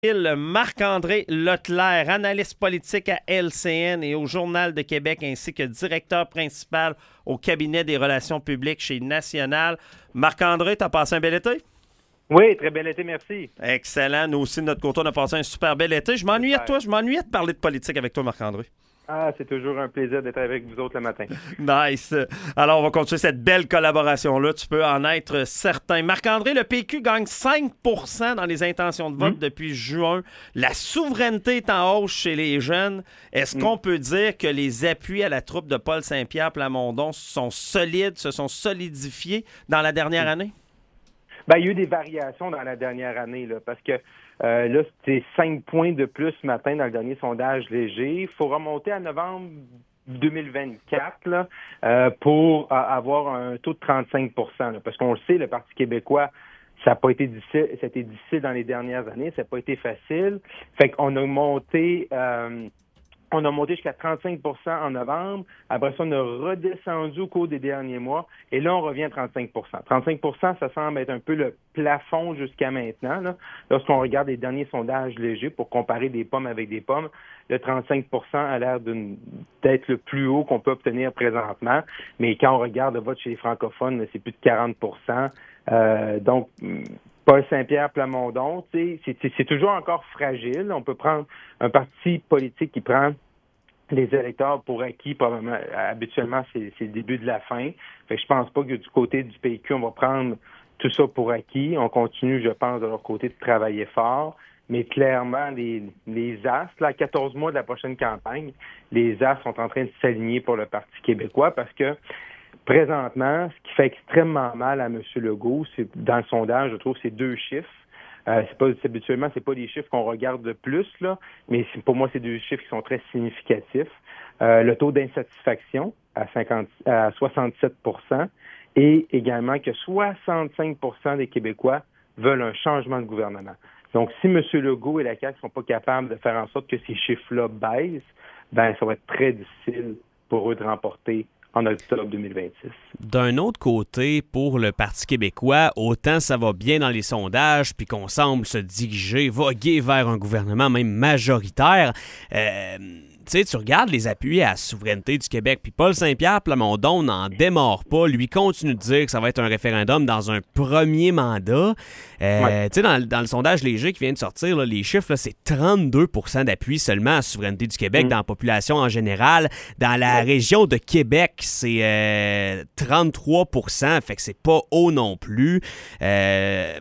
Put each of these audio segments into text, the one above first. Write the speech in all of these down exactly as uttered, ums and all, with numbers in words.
Marc-André Leclerc, analyste politique à L C N et au Journal de Québec, ainsi que directeur principal au cabinet des relations publiques chez National. Marc-André, t'as passé un bel été? Oui, très bel été, merci. Excellent. Nous aussi, de notre côté, on a passé un super bel été. Je m'ennuyais de toi, je m'ennuyais de parler de politique avec toi, Marc-André. Ah, c'est toujours un plaisir d'être avec vous autres le matin. Nice. Alors, on va continuer cette belle collaboration-là. Tu peux en être certain. Marc-André, le P Q gagne cinq pour cent dans les intentions de vote mmh. depuis juin. La souveraineté est en hausse chez les jeunes. Est-ce mmh. qu'on peut dire que les appuis à la troupe de Paul Saint-Pierre Plamondon sont solides, se sont solidifiés dans la dernière mmh. année? Bien, il y a eu des variations dans la dernière année, là, parce que Euh, là, c'était cinq points de plus ce matin dans le dernier sondage léger. Il faut remonter à novembre deux mille vingt-quatre là, euh, pour euh, avoir un taux de trente-cinq pour cent. Là, parce qu'on le sait, le Parti québécois, ça n'a pas été difficile, ça a été difficile dans les dernières années, ça n'a pas été facile. Fait qu'on a monté... Euh, On a monté jusqu'à trente-cinq pour cent en novembre. Après ça, on a redescendu au cours des derniers mois. Et là, on revient à trente-cinq pour cent. trente-cinq pour cent, ça semble être un peu le plafond jusqu'à maintenant. Là. Lorsqu'on regarde les derniers sondages légers pour comparer des pommes avec des pommes, le trente-cinq pour cent a l'air d'une, d'être le plus haut qu'on peut obtenir présentement. Mais quand on regarde le vote chez les francophones, c'est plus de quarante pour cent. Euh, donc... Paul Saint-Pierre Plamondon, c'est, c'est, c'est toujours encore fragile. On peut prendre un parti politique qui prend les électeurs pour acquis, probablement, habituellement, c'est, c'est le début de la fin. Fait que je pense pas que du côté du P Q, on va prendre tout ça pour acquis. On continue, je pense, de leur côté de travailler fort. Mais clairement, les, les as, là, à quatorze mois de la prochaine campagne, les as sont en train de s'aligner pour le Parti québécois parce que présentement, ce qui fait extrêmement mal à M. Legault, c'est dans le sondage, je trouve, c'est deux chiffres. Euh, c'est pas, c'est, habituellement, c'est pas les chiffres qu'on regarde le plus, là, mais c'est, pour moi, c'est deux chiffres qui sont très significatifs. Euh, le taux d'insatisfaction à, cinquante, à soixante-sept pour cent et également que soixante-cinq pour cent des Québécois veulent un changement de gouvernement. Donc, si M. Legault et la C A Q ne sont pas capables de faire en sorte que ces chiffres-là baissent, ben ça va être très difficile pour eux de remporter en octobre deux mille vingt-six. D'un autre côté, pour le Parti québécois, autant ça va bien dans les sondages, puis qu'on semble se diriger, voguer vers un gouvernement même majoritaire, euh, tu sais, tu regardes les appuis à la souveraineté du Québec, puis Paul Saint-Pierre Plamondon n'en démarre pas, lui continue de dire que ça va être un référendum dans un premier mandat. Euh, ouais. Tu sais, dans, dans le sondage léger qui vient de sortir, là, les chiffres, là, c'est trente-deux pour cent d'appui seulement à la souveraineté du Québec mmh. dans la population en général. Dans la ouais. région de Québec, c'est euh, trente-trois pour cent, fait que c'est pas haut non plus. Euh,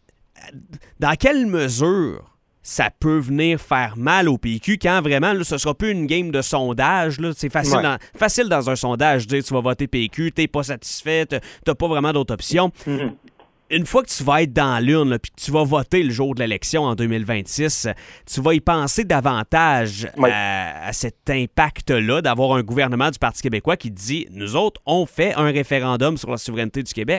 dans quelle mesure ça peut venir faire mal au P Q quand vraiment, là, ce sera plus une game de sondage. Là. C'est facile, ouais. dans, facile dans un sondage de dire tu vas voter P Q, t'es pas satisfait, t'as pas vraiment d'autres options. Mm-hmm. Une fois que tu vas être dans l'urne et que tu vas voter le jour de l'élection en deux mille vingt-six, tu vas y penser davantage ouais. à, à cet impact-là d'avoir un gouvernement du Parti québécois qui dit « Nous autres, on fait un référendum sur la souveraineté du Québec ».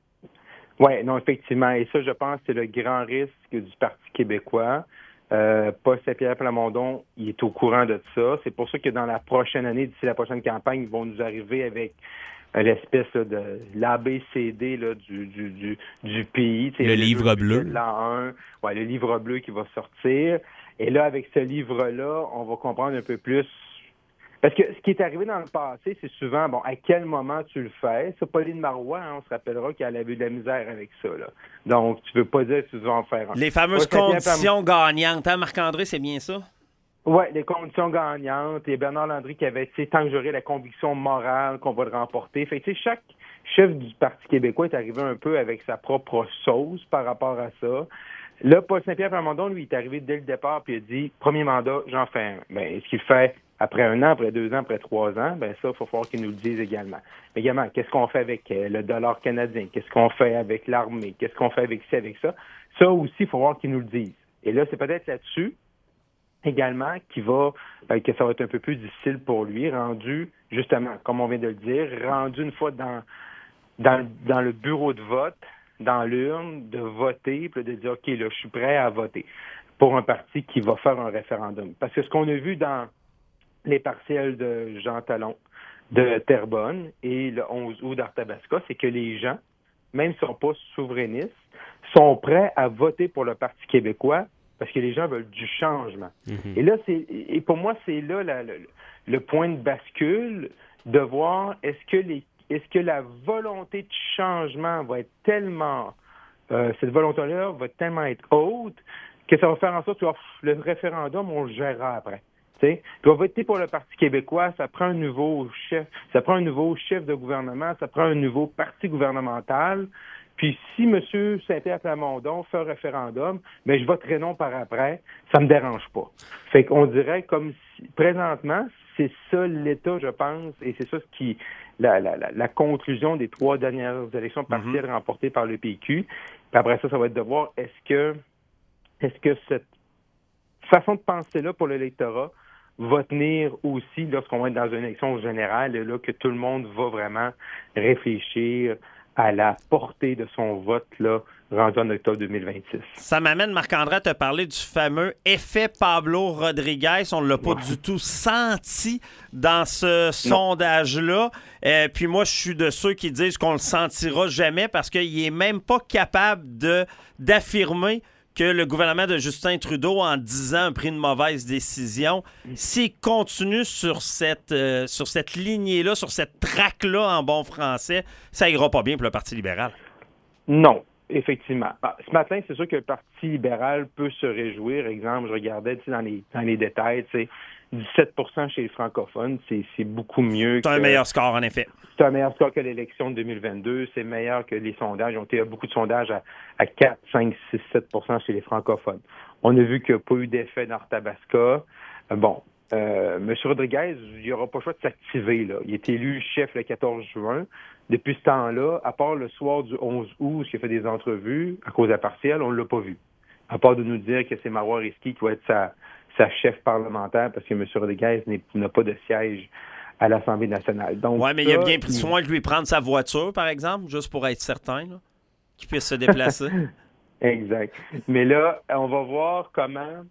Oui, non, effectivement. Et ça, je pense, c'est le grand risque du Parti québécois. Euh, Paul Saint-Pierre Plamondon, il est au courant de ça. C'est pour ça que dans la prochaine année, d'ici la prochaine campagne, ils vont nous arriver avec euh, l'espèce là, de l'A B C D là, du, du, du, du pays. Le, le livre bleu. L'an un, ouais, le livre bleu qui va sortir. Et là, avec ce livre-là, on va comprendre un peu plus. Parce que ce qui est arrivé dans le passé, c'est souvent, bon, à quel moment tu le fais? Ça, Pauline Marois, hein, on se rappellera qu'elle avait eu de la misère avec ça, là. Donc, tu veux pas dire que tu vas en faire un. Les fameuses ouais, conditions Plam... gagnantes, hein, Marc-André, c'est bien ça? Oui, les conditions gagnantes. Et Bernard Landry qui avait, tu sais, tant que j'aurai la conviction morale qu'on va le remporter. Fait que, tu sais, chaque chef du Parti québécois est arrivé un peu avec sa propre sauce par rapport à ça. Là, Paul Saint-Pierre Plamondon, lui, est arrivé dès le départ puis il a dit, premier mandat, j'en fais un. Ben, est-ce qu'il fait après un an, après deux ans, après trois ans? Ben ça, il faut falloir qu'ils nous le disent également. Mais également, qu'est-ce qu'on fait avec euh, le dollar canadien? Qu'est-ce qu'on fait avec l'armée? Qu'est-ce qu'on fait avec ci, avec ça? Ça aussi, il faut voir qu'ils nous le disent. Et là, c'est peut-être là-dessus également qui va euh, que ça va être un peu plus difficile pour lui, rendu, justement, comme on vient de le dire, rendu une fois dans, dans, dans le bureau de vote, dans l'urne, de voter, puis de dire, OK, là, je suis prêt à voter pour un parti qui va faire un référendum. Parce que ce qu'on a vu dans les partiels de Jean Talon, de Terrebonne et le onze août d'Arthabasca, c'est que les gens, même s'ils ne sont pas souverainistes, sont prêts à voter pour le Parti québécois parce que les gens veulent du changement. Mm-hmm. Et là, c'est et pour moi, c'est là la, le, le point de bascule de voir est-ce que les est-ce que la volonté de changement va être tellement euh, cette volonté-là va tellement être haute que ça va faire en sorte que oh, le référendum, on le gérera après. T'sais, puis on va voter pour le Parti québécois, ça prend un nouveau chef, ça prend un nouveau chef de gouvernement, ça prend un nouveau parti gouvernemental. Puis si M. Saint-Pierre Plamondon fait un référendum, mais je voterai non par après, ça me dérange pas. Fait qu'on dirait comme si, présentement, c'est ça l'État, je pense, et c'est ça ce qui la, la, la, la conclusion des trois dernières élections partielles mm-hmm. remportées par le P Q. Puis après ça, ça va être de voir est-ce que est-ce que cette façon de penser-là pour l'électorat va tenir aussi lorsqu'on va être dans une élection générale, là, que tout le monde va vraiment réfléchir à la portée de son vote là, rendu en octobre deux mille vingt-six. Ça m'amène, Marc-André, à te parler du fameux effet Pablo Rodriguez. On ne l'a pas ouais. du tout senti dans ce non. sondage-là. Euh, puis moi, je suis de ceux qui disent qu'on ne le sentira jamais parce qu'il n'est même pas capable de, d'affirmer que le gouvernement de Justin Trudeau, en dix ans, a pris une mauvaise décision. S'il continue sur cette, euh, sur cette lignée-là, sur cette traque-là en bon français, ça ira pas bien pour le Parti libéral. Non, effectivement. Ah, ce matin, c'est sûr que le Parti libéral peut se réjouir. Exemple, je regardais dans les, dans les détails, dix-sept pour cent chez les francophones, c'est, c'est beaucoup mieux. C'est que... un meilleur score, en effet. C'est un meilleur score que l'élection de deux mille vingt-deux. C'est meilleur que les sondages. On a beaucoup de sondages à, à quatre, cinq, six, sept pour cent chez les francophones. On a vu qu'il n'y a pas eu d'effet dans Arthabasca. Bon, euh, M. Rodriguez, il n'y aura pas le choix de s'activer. Là. Il est élu chef le quatorze juin. Depuis ce temps-là, à part le soir du onze août, où il a fait des entrevues à cause de la partielle, on ne l'a pas vu. À part de nous dire que c'est Marois Risky qui va être sa, sa chef parlementaire parce que M. Rodriguez n'a pas de siège à l'Assemblée nationale. Oui, mais ça, il a bien pris soin de lui prendre sa voiture, par exemple, juste pour être certain là, qu'il puisse se déplacer. Exact. Mais là, on va voir comment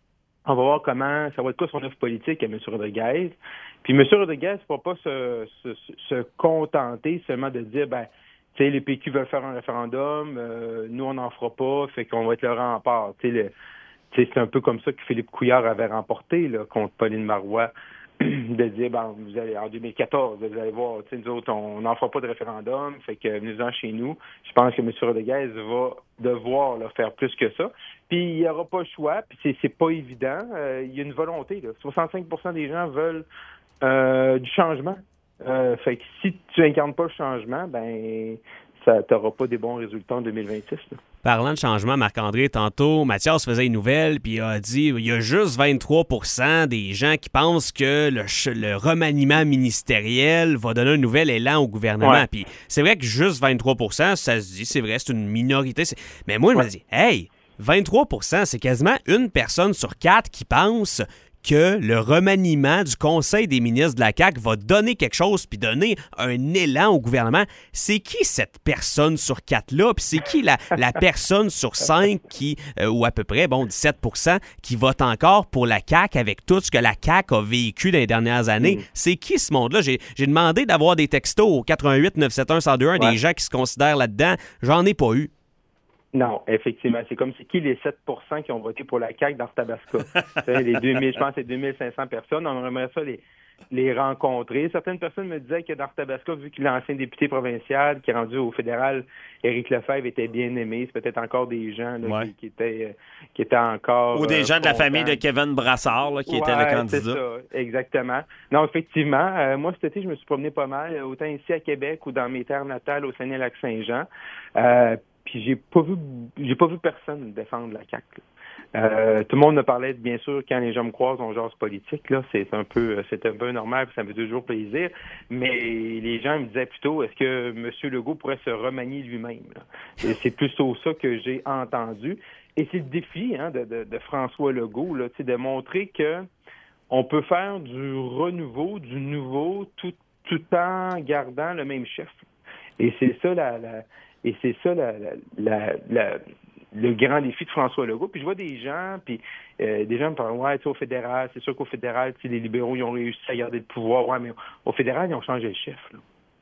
on va voir comment ça va être quoi son offre politique à M. Rodriguez. Puis M. Rodriguez ne va pas se, se, se contenter seulement de dire ben, tu sais, les P Q veulent faire un référendum, euh, nous on n'en fera pas, fait qu'on va être le rempart. Tu sais, le, tu sais, c'est un peu comme ça que Philippe Couillard avait remporté là, contre Pauline Marois. De dire, ben, vous allez, en deux mille quatorze, vous allez voir, nous autres, on n'en fera pas de référendum, fait que venez-en chez nous. Je pense que M. Rodriguez va devoir là, faire plus que ça. Puis il n'y aura pas le choix, puis c'est, c'est pas évident. Euh, il y a une volonté, là. soixante-cinq pour cent des gens veulent euh, du changement. Euh, fait que si tu incarnes pas le changement, ben ça t'aura pas des bons résultats en deux mille vingt-six. Là. Parlant de changement, Marc-André, tantôt, Mathias faisait une nouvelle puis il a dit il y a juste vingt-trois pour cent des gens qui pensent que le, le remaniement ministériel va donner un nouvel élan au gouvernement. Ouais. Puis c'est vrai que juste vingt-trois pour cent, ça se dit, c'est vrai, c'est une minorité. C'est... Mais moi, je ouais. me dis, hey, vingt-trois pour cent, c'est quasiment une personne sur quatre qui pense que le remaniement du Conseil des ministres de la C A Q va donner quelque chose puis donner un élan au gouvernement. C'est qui cette personne sur quatre-là? Puis c'est qui la, la personne sur cinq qui, euh, ou à peu près, bon, dix-sept pour cent, qui vote encore pour la C A Q avec tout ce que la C A Q a vécu dans les dernières années? Mm. C'est qui ce monde-là? J'ai, j'ai demandé d'avoir des textos au quatre un huit neuf sept un un zéro deux un, ouais. des gens qui se considèrent là-dedans. J'en ai pas eu. Non, effectivement. C'est comme c'est qui les sept pour cent qui ont voté pour la C A Q d'Arthabasca? les deux mille, je pense que c'est deux mille cinq cents personnes. On aimerait ça les, les rencontrer. Certaines personnes me disaient que d'Arthabasca, vu que l'ancien député provincial qui est rendu au fédéral, Éric Lefebvre, était bien aimé. C'est peut-être encore des gens là, ouais. qui, qui, étaient, qui étaient encore... Ou des euh, gens de contents. La famille de Kevin Brassard là, qui ouais, était le candidat. C'est ça, exactement. Non, effectivement. Euh, moi, cet été, je me suis promené pas mal, autant ici à Québec ou dans mes terres natales au Saguenay-Lac-Saint-Jean. Euh, Puis j'ai pas vu j'ai pas vu personne défendre la C A Q. Euh, tout le monde me parlait, bien sûr, quand les gens me croisent, on jase politique, là, c'est un peu c'est un peu normal, ça me fait toujours plaisir. Mais les gens me disaient plutôt, est-ce que M. Legault pourrait se remanier lui-même? Là? Et c'est plutôt ça que j'ai entendu. Et c'est le défi hein, de, de, de François Legault, là, de montrer que on peut faire du renouveau, du nouveau, tout, tout en gardant le même chef. Et c'est ça la, la Et c'est ça la, la, la, la, le grand défi de François Legault. Puis je vois des gens, puis euh, des gens me parlent, ouais, tu sais, au fédéral, c'est sûr qu'au fédéral, tu sais, les libéraux, ils ont réussi à garder le pouvoir. Ouais, mais au fédéral, ils ont changé le chef. Là.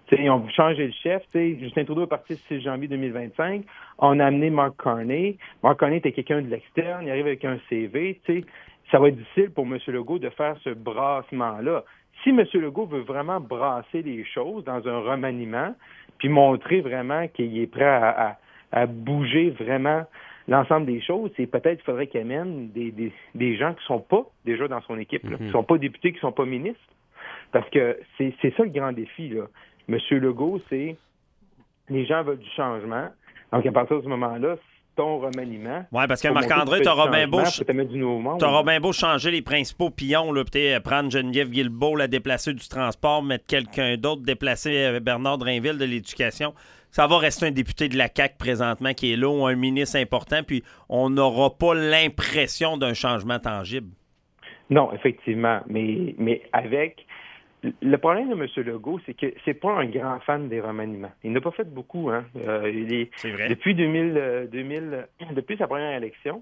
T'sais, ils ont changé le chef. T'sais, Justin Trudeau est parti le six janvier deux mille vingt-cinq. On a amené Mark Carney. Mark Carney était quelqu'un de l'externe. Il arrive avec un C V. T'sais, ça va être difficile pour M. Legault de faire ce brassement-là. Si M. Legault veut vraiment brasser les choses dans un remaniement, puis montrer vraiment qu'il est prêt à, à, à bouger vraiment l'ensemble des choses, c'est peut-être qu'il faudrait qu'il amène des, des, des gens qui ne sont pas déjà dans son équipe, là, mm-hmm. qui ne sont pas députés, qui ne sont pas ministres. Parce que c'est, c'est ça le grand défi, là. M. Legault, c'est les gens veulent du changement. Donc, à partir de ce moment-là, ton remaniement... Oui, parce que Marc-André, tu auras bien beau, ch- beau changer les principaux pions, là, peut-être prendre Geneviève Guilbeault, la déplacer du transport, mettre quelqu'un d'autre, déplacer Bernard Drinville de l'éducation. Ça va rester un député de la C A Q présentement qui est là, ou un ministre important, puis on n'aura pas l'impression d'un changement tangible. Non, effectivement, mais, mais avec... Le problème de M. Legault, c'est que c'est pas un grand fan des remaniements. Il n'a pas fait beaucoup, hein. Euh, il est, c'est vrai. Depuis deux mille, deux mille, depuis sa première élection,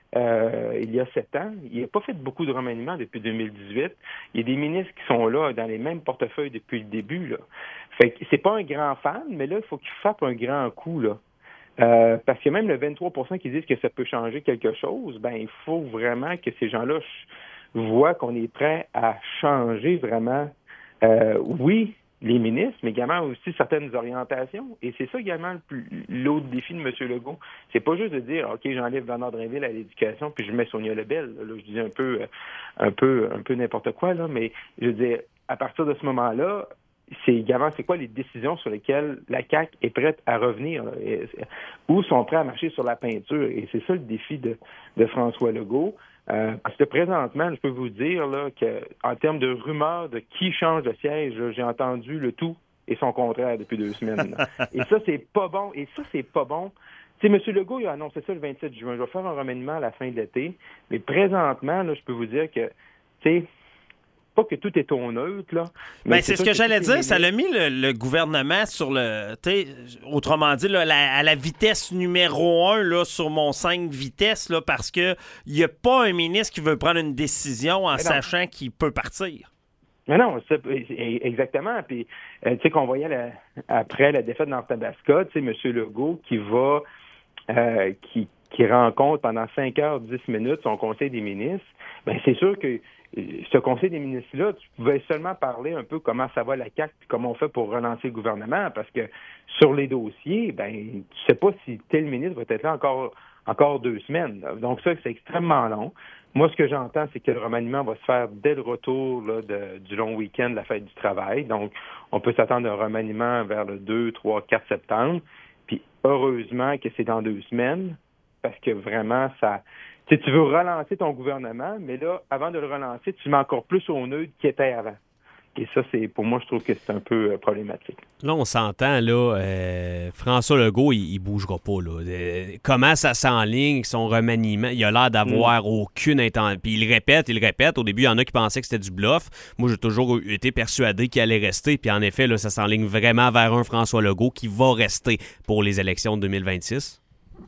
euh, il y a sept ans, il n'a pas fait beaucoup de remaniements depuis deux mille dix-huit. Il y a des ministres qui sont là dans les mêmes portefeuilles depuis le début, là. Fait que c'est pas un grand fan, mais là, il faut qu'il frappe un grand coup, là. Euh, parce que même le vingt-trois pour cent qui disent que ça peut changer quelque chose, ben il faut vraiment que ces gens-là voient qu'on est prêt à changer vraiment, euh, oui, les ministres, mais également aussi certaines orientations. Et c'est ça également le plus, l'autre défi de M. Legault. C'est pas juste de dire, OK, j'enlève Bernard Drinville à l'éducation, puis je mets Sonia Lebel. Là, je dis un peu, un peu, un peu n'importe quoi, là, mais je veux dire, à partir de ce moment-là, c'est également, c'est quoi les décisions sur lesquelles la C A Q est prête à revenir, là, et, ou sont prêts à marcher sur la peinture. Et c'est ça le défi de, de François Legault. Euh, parce que présentement, je peux vous dire là, que en termes de rumeurs de qui change de siège, là, j'ai entendu le tout et son contraire depuis deux semaines. Et ça, c'est pas bon. Et ça, c'est pas bon. Tu sais, M. Legault, il a annoncé ça le vingt-sept juin. Je vais faire un remaniement à la fin de l'été. Mais présentement, là, je peux vous dire que, tu sais, pas que tout est au neutre, là. Mais, mais c'est ce que, que j'allais dire, ça l'a mis le, le gouvernement sur le, autrement dit, là, la, à la vitesse numéro un, là, sur mon cinq vitesses, là, parce que il n'y a pas un ministre qui veut prendre une décision en sachant qu'il peut partir. Mais non, c'est, exactement. Puis, euh, tu sais, qu'on voyait la, après la défaite dans le Tabasco, tu sais, M. Legault qui va, euh, qui, qui rencontre pendant cinq heures dix minutes son conseil des ministres, bien, c'est sûr que ce conseil des ministres-là, tu pouvais seulement parler un peu comment ça va la C A Q puis comment on fait pour relancer le gouvernement, parce que sur les dossiers, ben tu sais pas si tel ministre va être là encore encore deux semaines. Donc ça, c'est extrêmement long. Moi, ce que j'entends, c'est que le remaniement va se faire dès le retour là, de, du long week-end de la fête du travail. Donc, on peut s'attendre à un remaniement vers le deux, trois, quatre septembre. Puis heureusement que c'est dans deux semaines, parce que vraiment, ça... Tu sais, tu veux relancer ton gouvernement, mais là, avant de le relancer, tu mets encore plus au neutre qu'il était avant. Et ça, c'est pour moi, je trouve que c'est un peu euh, problématique. Là, on s'entend, là, euh, François Legault, il, il bougera pas, là. Euh, comment ça s'enligne, son remaniement, il a l'air d'avoir mm. aucune intention. Puis il le répète, il le répète. Au début, il y en a qui pensaient que c'était du bluff. Moi, j'ai toujours été persuadé qu'il allait rester. Puis en effet, là, ça s'enligne vraiment vers un François Legault qui va rester pour les élections de deux mille vingt-six.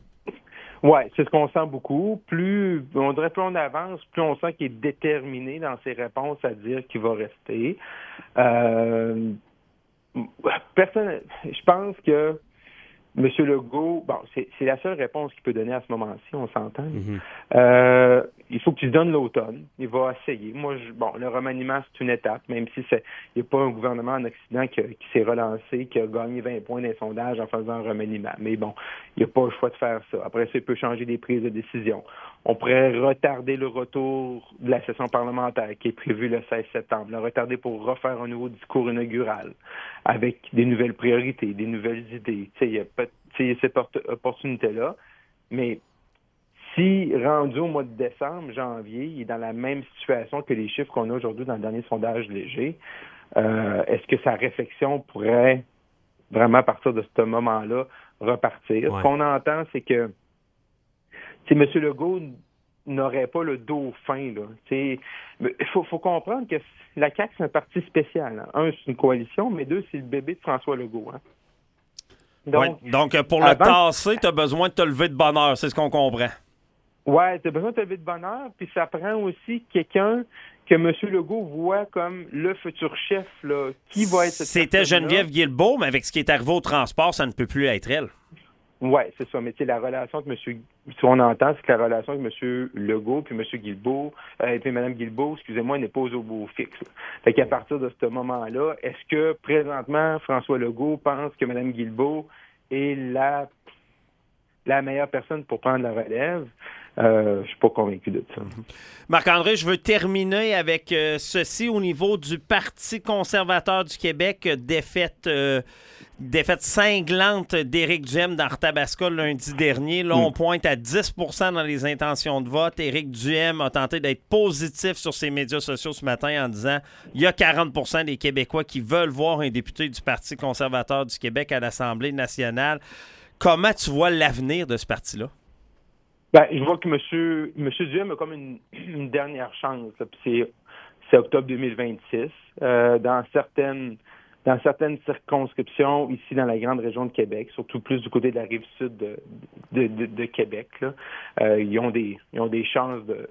Oui, c'est ce qu'on sent beaucoup. Plus, on dirait, plus on avance, plus on sent qu'il est déterminé dans ses réponses à dire qu'il va rester. Euh, personne, je pense que M. Legault, bon, c'est, c'est la seule réponse qu'il peut donner à ce moment-ci, on s'entend. Mm-hmm. Euh, il faut qu'il se donne l'automne. Il va essayer. Moi, je, bon, le remaniement, c'est une étape, même si c'est, il n'y a pas un gouvernement en Occident qui, qui s'est relancé, qui a gagné vingt points dans les sondages en faisant un remaniement. Mais bon, il n'y a pas le choix de faire ça. Après ça, il peut changer des prises de décision. On pourrait retarder le retour de la session parlementaire qui est prévue le seize septembre. Le retarder pour refaire un nouveau discours inaugural avec des nouvelles priorités, des nouvelles idées. Tu sais, il y a pas il y a cette opportunité-là. Mais si, rendu au mois de décembre, janvier, il est dans la même situation que les chiffres qu'on a aujourd'hui dans le dernier sondage léger, euh, est-ce que sa réflexion pourrait vraiment, à partir de ce moment-là, repartir? Ouais. Ce qu'on entend, c'est que M. Legault n'aurait pas le dos fin. Il faut, faut comprendre que la C A Q, c'est un parti spécial. Hein. Un, c'est une coalition, mais deux, c'est le bébé de François Legault. Hein. Donc, ouais, donc, pour avant... le tasser, tu as besoin de te lever de bonne heure, c'est ce qu'on comprend. Ouais, t'as besoin de te lever de bonne heure, puis ça prend aussi quelqu'un que M. Legault voit comme le futur chef, là. Qui va être cette C'était personne-là? Geneviève Guilbeault, mais avec ce qui est arrivé au transport, ça ne peut plus être elle. Oui, c'est ça. Mais tu sais, la relation que M. Ce qu'on entend, c'est que la relation avec M. Legault puis M. Guilbeault, euh, et puis Mme Guilbeault, excusez-moi, n'est pas au beau fixe. Là. Fait qu'à partir de ce moment-là, est-ce que présentement, François Legault pense que Mme Guilbeault est la, la meilleure personne pour prendre la relève? Euh, je suis pas convaincu de ça. Marc-André, je veux terminer avec euh, ceci au niveau du Parti conservateur du Québec, euh, défaite, euh, défaite cinglante d'Éric Duhem dans Arthabasca lundi dernier. Là, mm. on pointe à dix pour cent dans les intentions de vote. Éric Duhem a tenté d'être positif sur ses médias sociaux ce matin en disant il y a quarante pour cent des Québécois qui veulent voir un député du Parti conservateur du Québec à l'Assemblée nationale. Comment tu vois l'avenir de ce parti-là? Ben, je vois que M. Monsieur Duhem a comme une, une dernière chance. Là, c'est, c'est octobre deux mille vingt-six. Euh, dans certaines dans certaines circonscriptions ici dans la grande région de Québec, surtout plus du côté de la rive sud de, de, de, de Québec, là, euh, ils ont des ils ont des chances de,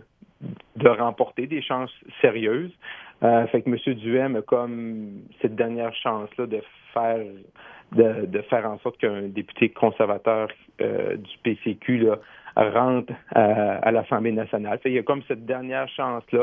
de remporter, des chances sérieuses. Euh, fait que M. Duhem a comme cette dernière chance-là de faire de, de faire en sorte qu'un député conservateur euh, du P C Q là, rentre à, à l'Assemblée nationale. Fait, il y a comme cette dernière chance-là.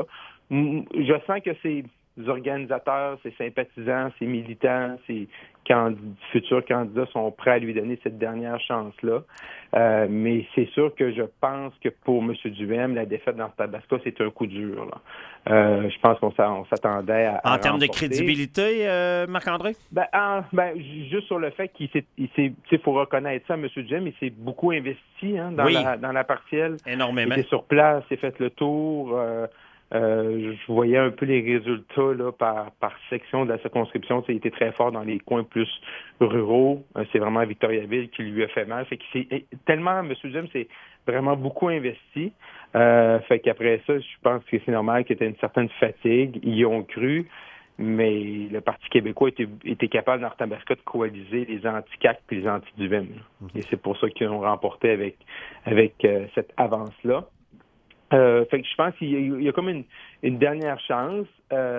Je sens que ces organisateurs, ces sympathisants, ces militants, ces candid- futurs candidats sont prêts à lui donner cette dernière chance-là. Euh, mais c'est sûr que je pense que pour M. Duhem, la défaite dans Tabasco, c'est un coup dur. Là. Euh, je pense qu'on on s'attendait à. En à termes de remporter. crédibilité, euh, Marc-André? Ben, en, ben, juste sur le fait qu'il s'est. Il faut reconnaître ça, M. Duhem, il s'est beaucoup investi hein, dans, oui. la, dans la partielle. Énormément. Il était sur place, il a fait le tour. Euh, Euh, je voyais un peu les résultats là, par, par section de la circonscription. Il était très fort dans les coins plus ruraux. Euh, c'est vraiment Victoriaville qui lui a fait mal. Fait que c'est tellement, M. Duhem s'est vraiment beaucoup investi. Euh, fait qu'après ça, je pense que c'est normal qu'il y ait une certaine fatigue. Ils y ont cru. Mais le Parti québécois était, était capable dans Arthabasca de coaliser les anti-C A Q et les anti-Duhem. Mm-hmm. Et c'est pour ça qu'ils ont remporté avec, avec euh, cette avance-là. Euh, fait que je pense qu'il y a, il y a comme une, une dernière chance,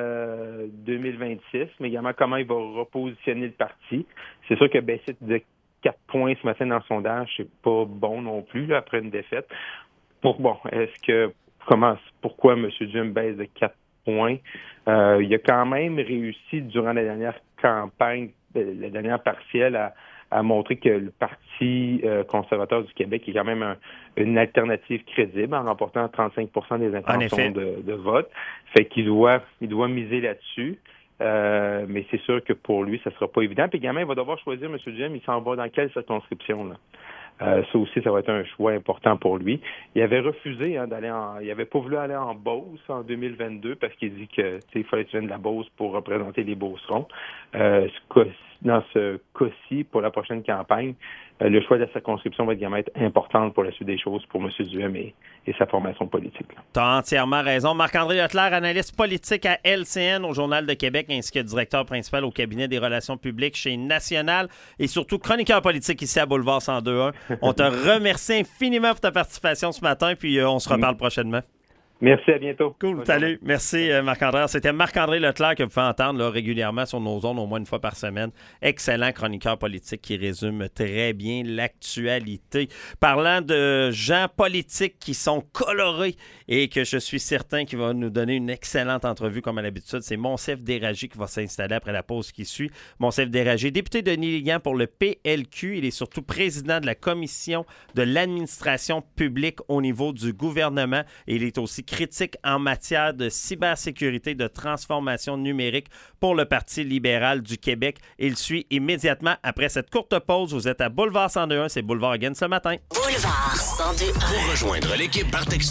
euh, deux mille vingt-six, mais également comment il va repositionner le parti. C'est sûr que baisser de quatre points ce matin dans le sondage, c'est pas bon non plus, là, après une défaite. Pour, bon, est-ce que, comment, pourquoi M. Duhem baisse de quatre points? Euh, il a quand même réussi durant la dernière campagne, la dernière partielle à à montrer que le Parti euh, conservateur du Québec est quand même un, une alternative crédible en remportant trente-cinq pour cent des intentions de, de vote. Fait qu'il doit, il doit miser là-dessus. Euh, mais c'est sûr que pour lui, ça sera pas évident. Puis également, il va devoir choisir, M. Duhem, il s'en va dans quelle circonscription, là? Euh, ça aussi, ça va être un choix important pour lui. Il avait refusé hein, d'aller en... Il avait pas voulu aller en Beauce en deux mille vingt-deux parce qu'il dit que il fallait que tu viennes de la Beauce pour représenter les Beaucerons. Euh, dans ce cas-ci, pour la prochaine campagne, euh, le choix de la circonscription va également être important pour la suite des choses pour M. Duhem et, et sa formation politique. Tu as entièrement raison. Marc-André Leclerc, analyste politique à L C N au Journal de Québec ainsi que directeur principal au cabinet des relations publiques chez National et surtout chroniqueur politique ici à Boulevard cent deux point un. On te remercie infiniment pour ta participation ce matin, puis euh, on se reparle prochainement. Merci, à bientôt. Cool, salut. Merci euh, Marc-André. C'était Marc-André Leclerc que vous pouvez entendre là, régulièrement sur nos ondes au moins une fois par semaine. Excellent chroniqueur politique qui résume très bien l'actualité. Parlant de gens politiques qui sont colorés et que je suis certain qu'il va nous donner une excellente entrevue comme à l'habitude, c'est Monsef Déragi qui va s'installer après la pause qui suit. Monsef Déragi, député de Néligan pour le P L Q. Il est surtout président de la commission de l'administration publique au niveau du gouvernement et il est aussi critique en matière de cybersécurité, de transformation numérique pour le Parti libéral du Québec. Il suit immédiatement après cette courte pause. Vous êtes à Boulevard cent deux point un, c'est Boulevard Again ce matin. Boulevard cent deux point un. Pour rejoindre l'équipe par texto